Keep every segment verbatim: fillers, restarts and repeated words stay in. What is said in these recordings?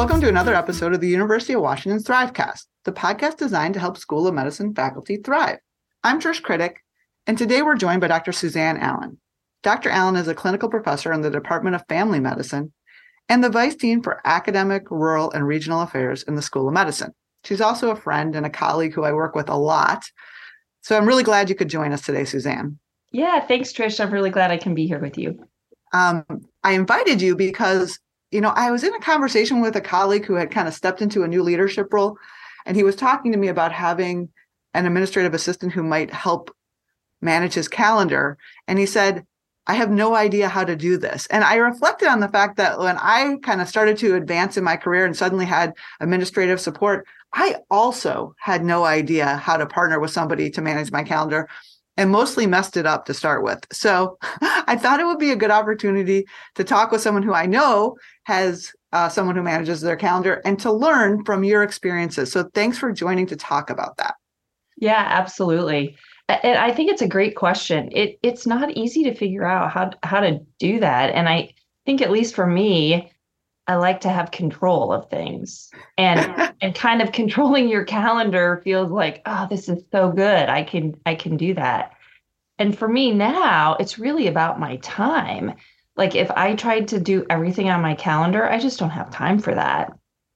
Welcome to another episode of the University of Washington's Thrivecast, the podcast designed to help School of Medicine faculty thrive. I'm Trish Critic, and today we're joined by Doctor Suzanne Allen. Doctor Allen is a clinical professor in the Department of Family Medicine and the Vice Dean for Academic, Rural, and Regional Affairs in the School of Medicine. She's also a friend and a colleague who I work with a lot. So I'm really glad you could join us today, Suzanne. Yeah, thanks, Trish. I'm really glad I can be here with you. Um, I invited you because, you know, I was in a conversation with a colleague who had kind of stepped into a new leadership role, and he was talking to me about having an administrative assistant who might help manage his calendar. And he said, I have no idea how to do this. And I reflected on the fact that when I kind of started to advance in my career and suddenly had administrative support, I also had no idea how to partner with somebody to manage my calendar and mostly messed it up to start with. So I thought it would be a good opportunity to talk with someone who I know has uh, someone who manages their calendar and to learn from your experiences. So thanks for joining to talk about that. Yeah, absolutely. And I think it's a great question. It it's not easy to figure out how how to do that. And I think, at least for me, I like to have control of things. And and kind of controlling your calendar feels like, oh, this is so good. I can I can do that. And for me now, it's really about my time. Like if I tried to do everything on my calendar, I just don't have time for that.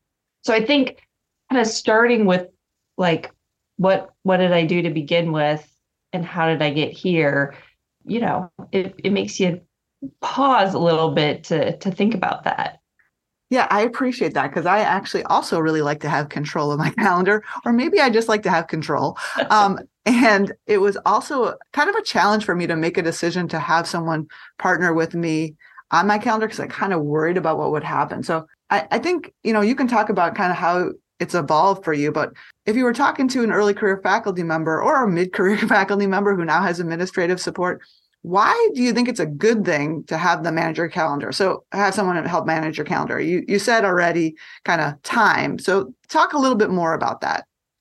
So I think kind of starting with like, what what did I do to begin with? And how did I get here? You know, it, it makes you pause a little bit to to think about that. Yeah, I appreciate that because I actually also really like to have control of my calendar, or maybe I just like to have control. Um, and it was also kind of a challenge for me to make a decision to have someone partner with me on my calendar because I kind of worried about what would happen. So I, I think, you know, you can talk about kind of how it's evolved for you, but if you were talking to an early career faculty member or a mid-career faculty member who now has administrative support, why do you think it's a good thing to have them manage your calendar? So have someone help manage your calendar. You you said already kind of time. So talk a little bit more about that.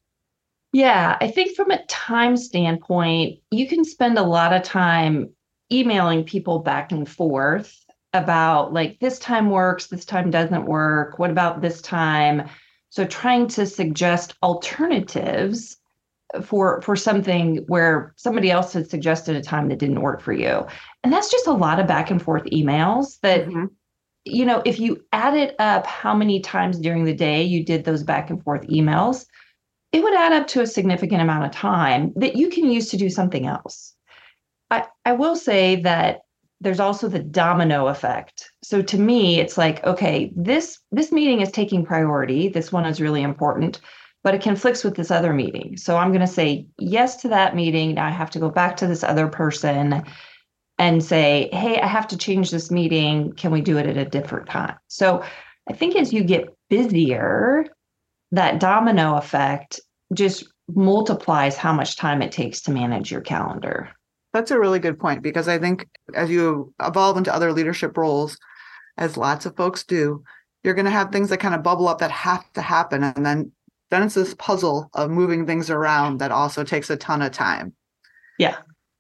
Yeah, I think from a time standpoint, you can spend a lot of time emailing people back and forth about like this time works, this time doesn't work. What about this time? So trying to suggest alternatives for for something where somebody else had suggested a time that didn't work for you. And that's just a lot of back and forth emails that, mm-hmm. you know, if you added up how many times during the day you did those back and forth emails, it would add up to a significant amount of time that you can use to do something else. I, I will say that there's also the domino effect. So to me, it's like, okay, this this meeting is taking priority. This one is really important, but it conflicts with this other meeting. So I'm going to say yes to that meeting. Now I have to go back to this other person and say, hey, I have to change this meeting. Can we do it at a different time? So I think as you get busier, that domino effect just multiplies how much time it takes to manage your calendar. That's a really good point, because I think as you evolve into other leadership roles, as lots of folks do, you're going to have things that kind of bubble up that have to happen. And then, then it's this puzzle of moving things around that also takes a ton of time. Yeah.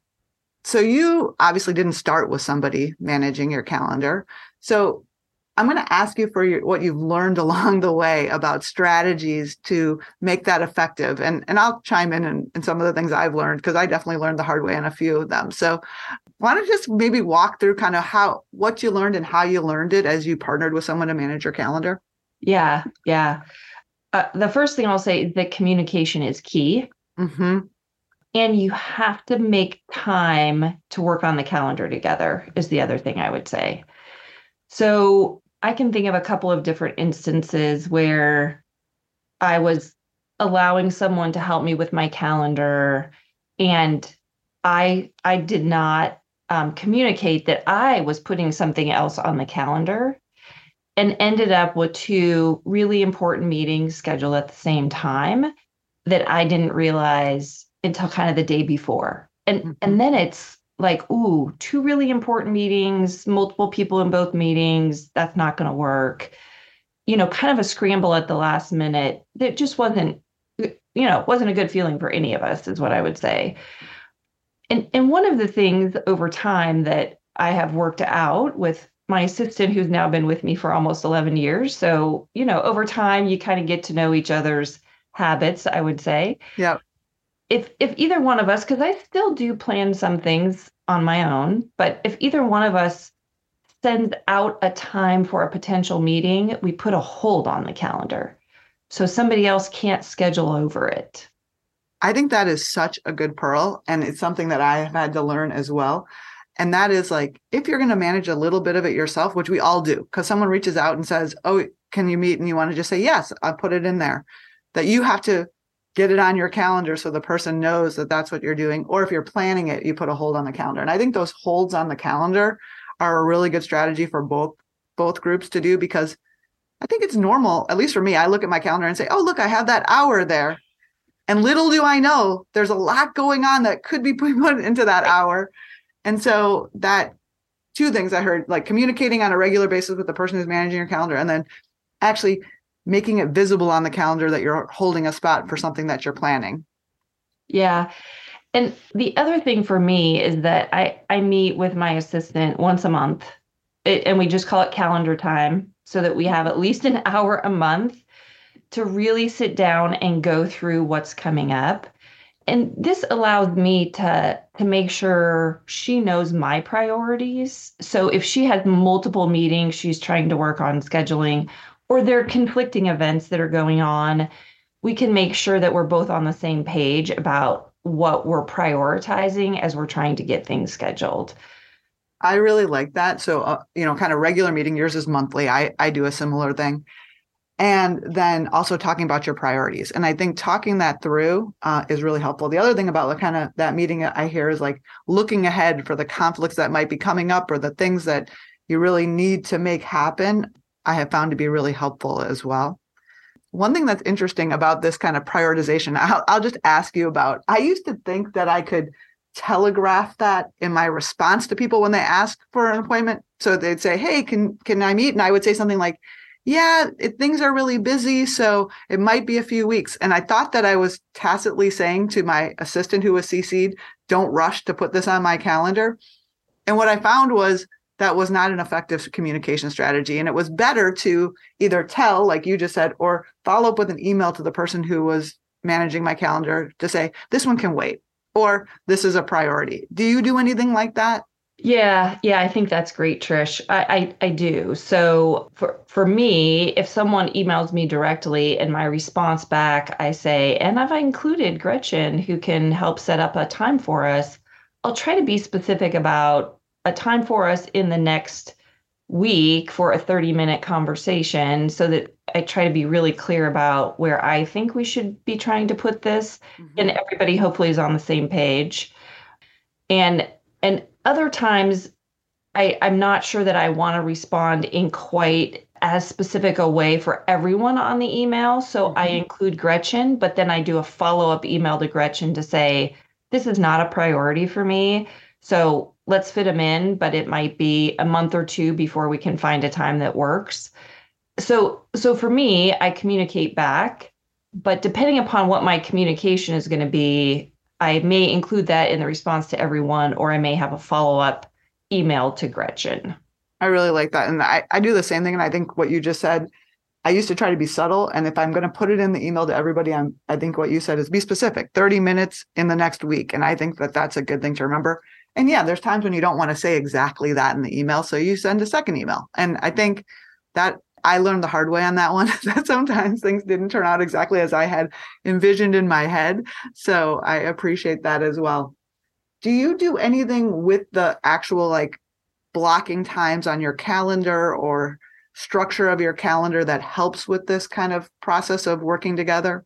So you obviously didn't start with somebody managing your calendar. So I'm going to ask you for your, what you've learned along the way about strategies to make that effective. And, and I'll chime in in, in some of the things I've learned, because I definitely learned the hard way on a few of them. So why don't you just maybe walk through kind of how, what you learned and how you learned it as you partnered with someone to manage your calendar? Yeah, yeah. Uh, the first thing I'll say is that communication is key. Mm-hmm. And you have to make time to work on the calendar together is the other thing I would say. So I can think of a couple of different instances where I was allowing someone to help me with my calendar, and I I did not um, communicate that I was putting something else on the calendar, and ended up with two really important meetings scheduled at the same time that I didn't realize until kind of the day before. And mm-hmm. and then it's like, ooh, two really important meetings, multiple people in both meetings, that's not going to work. You know, kind of a scramble at the last minute that just wasn't, you know, wasn't a good feeling for any of us, is what I would say. And and one of the things over time that I have worked out with my assistant who's now been with me for almost eleven years. So, you know, over time, you kind of get to know each other's habits, I would say. Yeah. If if either one of us, because I still do plan some things on my own, but if either one of us sends out a time for a potential meeting, we put a hold on the calendar. So somebody else can't schedule over it. I think that is such a good pearl. And it's something that I have had to learn as well. And that is like, if you're going to manage a little bit of it yourself, which we all do, because someone reaches out and says, oh, can you meet? And you want to just say, yes, I'll put it in there, that you have to get it on your calendar so the person knows that that's what you're doing. Or if you're planning it, you put a hold on the calendar. And I think those holds on the calendar are a really good strategy for both both groups to do, because I think it's normal, at least for me. I look at my calendar and say, oh, look, I have that hour there. And little do I know, there's a lot going on that could be put into that hour. And so that two things I heard, like communicating on a regular basis with the person who's managing your calendar, and then actually making it visible on the calendar that you're holding a spot for something that you're planning. Yeah. And the other thing for me is that I, I meet with my assistant once a month, it, and we just call it calendar time, so that we have at least an hour a month to really sit down and go through what's coming up. And this allows me to, to make sure she knows my priorities. So if she has multiple meetings she's trying to work on scheduling, or there are conflicting events that are going on, we can make sure that we're both on the same page about what we're prioritizing as we're trying to get things scheduled. I really like that. So, uh, you know, kind of regular meeting, yours is monthly. I, I do a similar thing. And then also talking about your priorities. And I think talking that through uh, is really helpful. The other thing about the kind of that meeting I hear is like looking ahead for the conflicts that might be coming up, or the things that you really need to make happen. I have found to be really helpful as well. One thing that's interesting about this kind of prioritization, I'll, I'll just ask you about, I used to think that I could telegraph that in my response to people when they ask for an appointment. So they'd say, hey, can, can I meet? And I would say something like, yeah, it, things are really busy, so it might be a few weeks. And I thought that I was tacitly saying to my assistant who was C C'd, don't rush to put this on my calendar. And what I found was that was not an effective communication strategy. And it was better to either tell, like you just said, or follow up with an email to the person who was managing my calendar to say, this one can wait, or this is a priority. Do you do anything like that? Yeah, yeah, I think that's great, Trish. I, I, I do. So for, for me, if someone emails me directly and my response back, I say, and I've included Gretchen who can help set up a time for us, I'll try to be specific about a time for us in the next week for a thirty minute conversation, so that I try to be really clear about where I think we should be trying to put this, mm-hmm. and everybody hopefully is on the same page. And and other times, I, I'm not sure that I want to respond in quite as specific a way for everyone on the email. So mm-hmm. I include Gretchen, but then I do a follow-up email to Gretchen to say, this is not a priority for me. So let's fit them in, but it might be a month or two before we can find a time that works. So, so for me, I communicate back, but depending upon what my communication is going to be, I may include that in the response to everyone, or I may have a follow-up email to Gretchen. I really like that. And I, I do the same thing. And I think what you just said, I used to try to be subtle. And if I'm going to put it in the email to everybody, I'm, I think what you said is be specific, thirty minutes in the next week. And I think that that's a good thing to remember. And yeah, there's times when you don't want to say exactly that in the email. So you send a second email. And I think that I learned the hard way on that one, that sometimes things didn't turn out exactly as I had envisioned in my head. So I appreciate that as well. Do you do anything with the actual like blocking times on your calendar or structure of your calendar that helps with this kind of process of working together?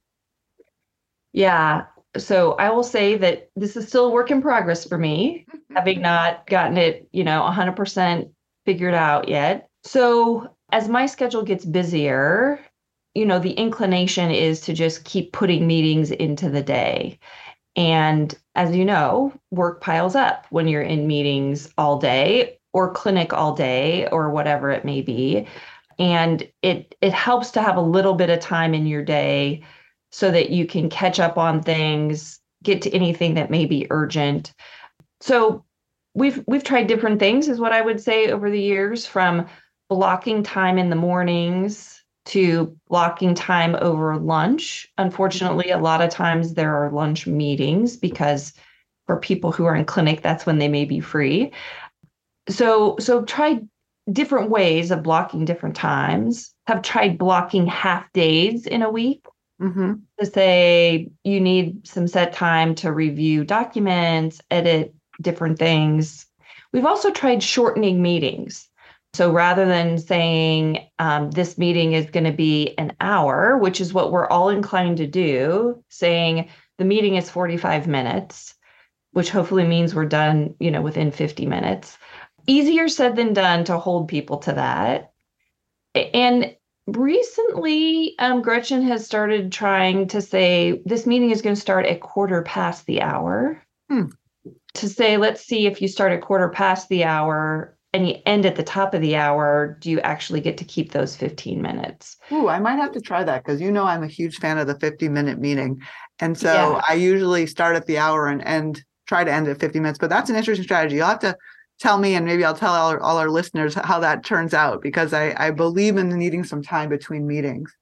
Yeah. So I will say that this is still a work in progress for me, having not gotten it, you know, one hundred percent figured out yet. So as my schedule gets busier, you know, the inclination is to just keep putting meetings into the day. And as you know, work piles up when you're in meetings all day or clinic all day or whatever it may be. And it it helps to have a little bit of time in your day so that you can catch up on things, get to anything that may be urgent. So we've we've tried different things, is what I would say, over the years, from blocking time in the mornings to blocking time over lunch. Unfortunately, a lot of times there are lunch meetings because for people who are in clinic, that's when they may be free. So so try different ways of blocking different times. Have tried blocking half days in a week Mm-hmm. to say you need some set time to review documents, edit different things. We've also tried shortening meetings. So rather than saying um, this meeting is going to be an hour, which is what we're all inclined to do, saying the meeting is forty-five minutes, which hopefully means we're done, you know, within fifty minutes. Easier said than done to hold people to that. And recently, um, Gretchen has started trying to say this meeting is going to start at quarter past the hour. Hmm. To say, let's see, if you start at quarter past the hour and you end at the top of the hour, do you actually get to keep those fifteen minutes? Ooh, I might have to try that because you know I'm a huge fan of the fifty minute meeting. And so Yeah. I usually start at the hour and end, try to end at fifty minutes. But that's an interesting strategy. You'll have to tell me, and maybe I'll tell all our, all our listeners how that turns out, because I, I believe in needing some time between meetings.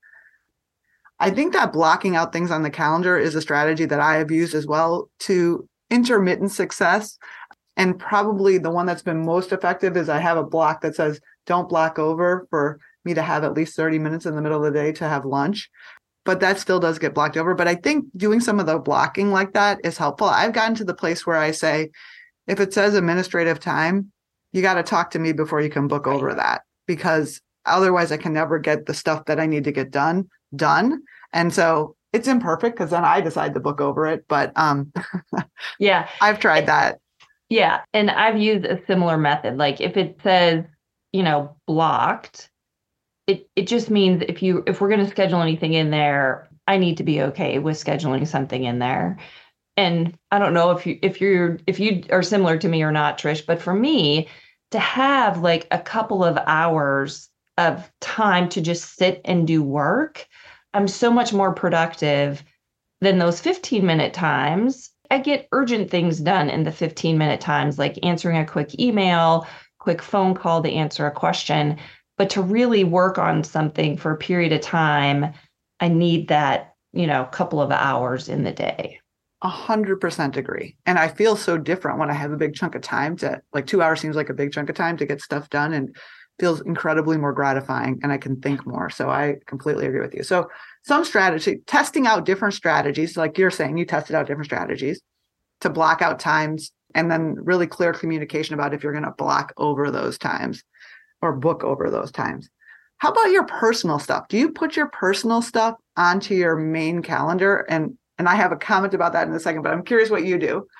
I think that blocking out things on the calendar is a strategy that I have used as well to intermittent success. And probably the one that's been most effective is I have a block that says, don't block over, for me to have at least thirty minutes in the middle of the day to have lunch. But that still does get blocked over. But I think doing some of the blocking like that is helpful. I've gotten to the place where I say, if it says administrative time, you got to talk to me before you can book Right. over that, because otherwise I can never get the stuff that I need to get done, done. And so it's imperfect because then I decide to book over it. But um, Yeah. I've tried that. Yeah. And I've used a similar method. Like if it says, you know, blocked, it, it just means if you if we're going to schedule anything in there, I need to be okay with scheduling something in there. And I don't know if you if you're if you are similar to me or not, Trish, but for me, to have like a couple of hours of time to just sit and do work, I'm so much more productive than those fifteen minute times. I get urgent things done in the fifteen minute times, like answering a quick email, quick phone call to answer a question. But to really work on something for a period of time, I need that, you know, couple of hours in the day. A hundred percent agree. And I feel so different when I have a big chunk of time to, like, two hours seems like a big chunk of time to get stuff done, and feels incredibly more gratifying, and I can think more. So I completely agree with you. So some strategy, testing out different strategies, like you're saying, you tested out different strategies to block out times, and then really clear communication about if you're going to block over those times or book over those times. How about your personal stuff? Do you put your personal stuff onto your main calendar? And and I have a comment about that in a second, but I'm curious what you do.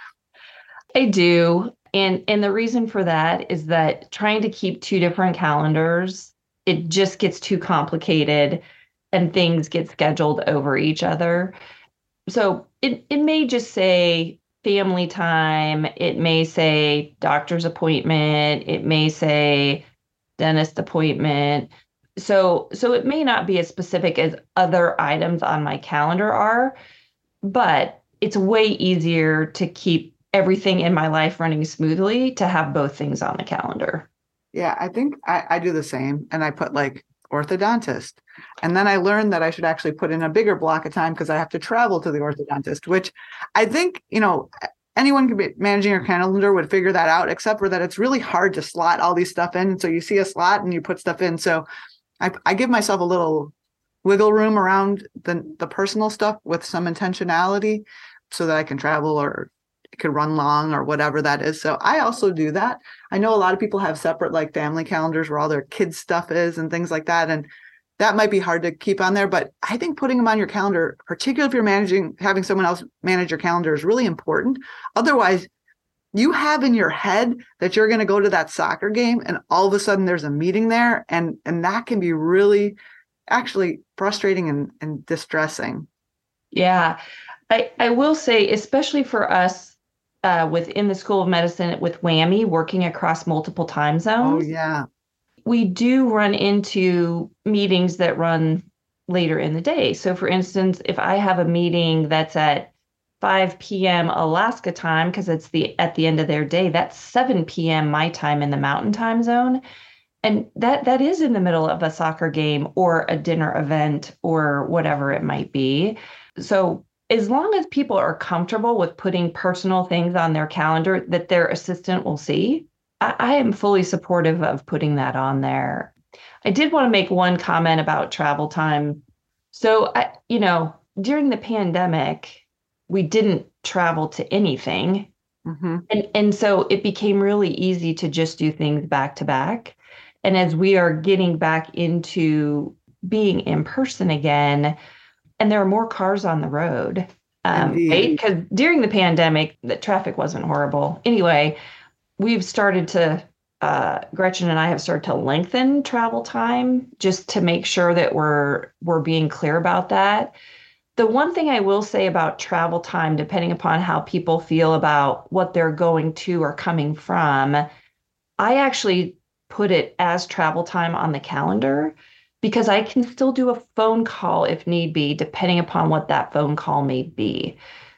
I do. And and the reason for that is that trying to keep two different calendars, it just gets too complicated and things get scheduled over each other. So it, it may just say family time, it may say doctor's appointment, it may say dentist appointment. So so it may not be as specific as other items on my calendar are, but it's way easier to keep everything in my life running smoothly to have both things on the calendar. Yeah, I think I, I do the same. And I put like orthodontist. And then I learned that I should actually put in a bigger block of time because I have to travel to the orthodontist, which I think, you know, anyone could be managing your calendar would figure that out, except for that it's really hard to slot all these stuff in. So you see a slot and you put stuff in. So I, I give myself a little wiggle room around the, the personal stuff with some intentionality so that I can travel or it could run long or whatever that is. So I also do that. I know a lot of people have separate like family calendars where all their kids stuff is and things like that. And that might be hard to keep on there, but I think putting them on your calendar, particularly if you're managing, having someone else manage your calendar, is really important. Otherwise, you have in your head that you're going to go to that soccer game and all of a sudden there's a meeting there. And, and that can be really actually frustrating and, and distressing. Yeah, I, I will say, especially for us uh, within the School of Medicine with WWAMI, working across multiple time zones. Oh, yeah. We do run into meetings that run later in the day. So for instance, if I have a meeting that's at five p.m. Alaska time, because it's the at the end of their day, that's seven p.m. my time in the mountain time zone. And that that is in the middle of a soccer game or a dinner event or whatever it might be. So as long as people are comfortable with putting personal things on their calendar that their assistant will see, I, I am fully supportive of putting that on there. I did want to make one comment about travel time. So, I, you know, during the pandemic, we didn't travel to anything. Mm-hmm. And, and so it became really easy to just do things back to back. And as we are getting back into being in person again, and there are more cars on the road, um, right? Because during the pandemic, the traffic wasn't horrible. Anyway, we've started to, uh, Gretchen and I have started to lengthen travel time just to make sure that we're we're being clear about that. The one thing I will say about travel time, depending upon how people feel about what they're going to or coming from, I actually put it as travel time on the calendar because I can still do a phone call if need be, depending upon what that phone call may be.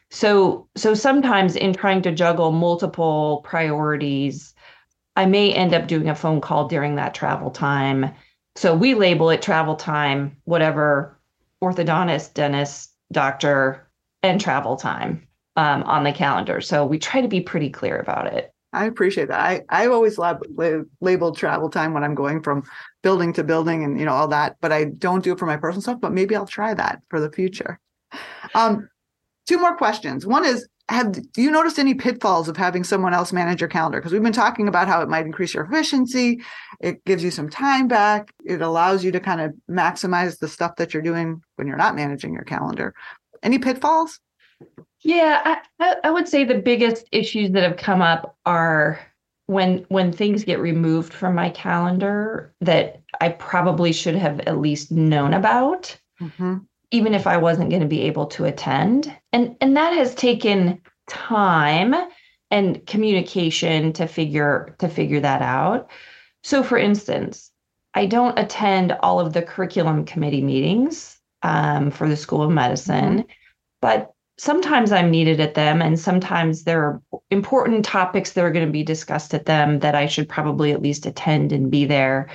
So, so sometimes in trying to juggle multiple priorities, I may end up doing a phone call during that travel time. So we label it travel time, whatever, orthodontist, dentist, doctor, and travel time um, on the calendar. So we try to be pretty clear about it. I appreciate that. I, I've always lab, lab, labeled travel time when I'm going from building to building and, you know, all that, but I don't do it for my personal stuff, but maybe I'll try that for the future. Um, two more questions. One is, have, do you notice any pitfalls of having someone else manage your calendar? Because we've been talking about how it might increase your efficiency. It gives you some time back. It allows you to kind of maximize the stuff that you're doing when you're not managing your calendar. Any pitfalls? Yeah, I, I would say the biggest issues that have come up are when when things get removed from my calendar that I probably should have at least known about, mm-hmm. even if I wasn't going to be able to attend. And and that has taken time and communication to figure to figure that out. So for instance, I don't attend all of the curriculum committee meetings um, for the School of Medicine, mm-hmm. but sometimes I'm needed at them, and sometimes there are important topics that are going to be discussed at them that I should probably at least attend and be there.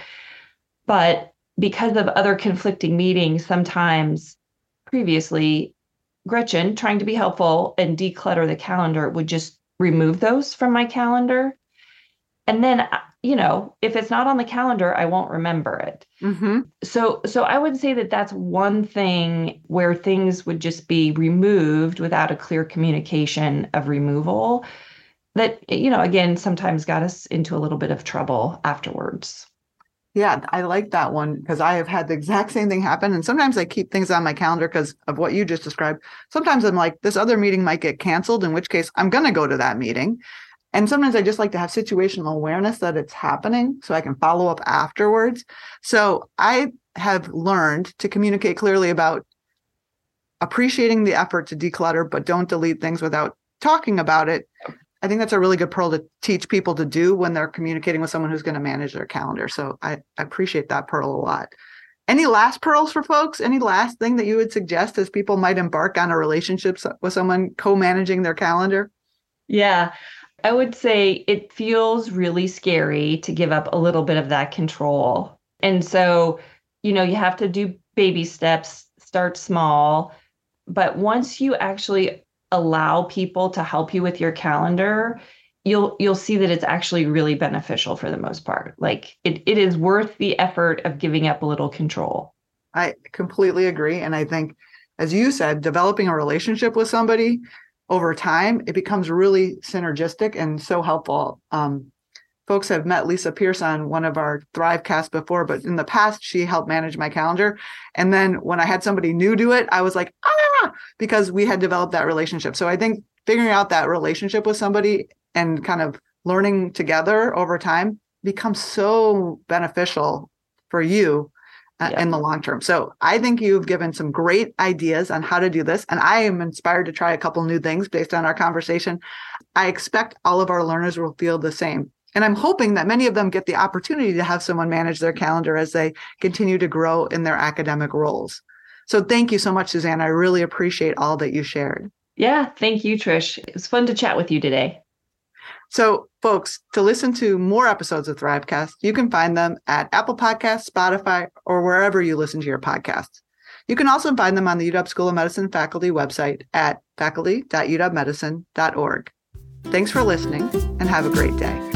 But because of other conflicting meetings, sometimes previously, Gretchen, trying to be helpful and declutter the calendar, would just remove those from my calendar. And then, you know, if it's not on the calendar, I won't remember it. Mm-hmm. So, so I would say that that's one thing where things would just be removed without a clear communication of removal that, you know, again, sometimes got us into a little bit of trouble afterwards. Yeah, I like that one because I have had the exact same thing happen. And sometimes I keep things on my calendar because of what you just described. Sometimes I'm like, this other meeting might get canceled, in which case I'm going to go to that meeting. And sometimes I just like to have situational awareness that it's happening so I can follow up afterwards. So I have learned to communicate clearly about appreciating the effort to declutter, but don't delete things without talking about it. I think that's a really good pearl to teach people to do when they're communicating with someone who's going to manage their calendar. So I, I appreciate that pearl a lot. Any last pearls for folks? Any last thing that you would suggest as people might embark on a relationship with someone co-managing their calendar? Yeah. I would say it feels really scary to give up a little bit of that control. And so, you know, you have to do baby steps, start small. But once you actually allow people to help you with your calendar, you'll you'll see that it's actually really beneficial for the most part. Like it, it is worth the effort of giving up a little control. I completely agree. And I think, as you said, developing a relationship with somebody over time, it becomes really synergistic and so helpful. Um, folks have met Lisa Pierce on one of our Thrivecasts before, but in the past, she helped manage my calendar. And then when I had somebody new do it, I was like, ah, because we had developed that relationship. So I think figuring out that relationship with somebody and kind of learning together over time becomes so beneficial for you Uh, yeah. in the long term. So I think you've given some great ideas on how to do this. And I am inspired to try a couple new things based on our conversation. I expect all of our learners will feel the same. And I'm hoping that many of them get the opportunity to have someone manage their calendar as they continue to grow in their academic roles. So thank you so much, Suzanne. I really appreciate all that you shared. Yeah, thank you, Trish. It was fun to chat with you today. So, folks, to listen to more episodes of Thrivecast, you can find them at Apple Podcasts, Spotify, or wherever you listen to your podcasts. You can also find them on the U W School of Medicine faculty website at faculty dot u w medicine dot org. Thanks for listening, and have a great day.